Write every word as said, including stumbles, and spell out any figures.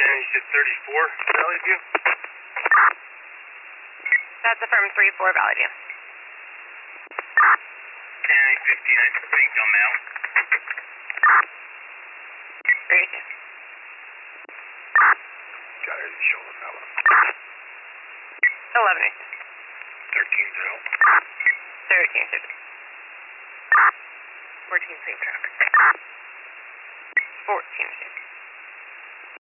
Shannon, you said thirty-four, Valley View? That's affirmed three four Valley View. Shannon, fifty-nine, being dumb out. thirty-two. Got it in the shoulder, fella. eleven. thirteen zero. thirteen zero. fourteen, same track. fourteen zero.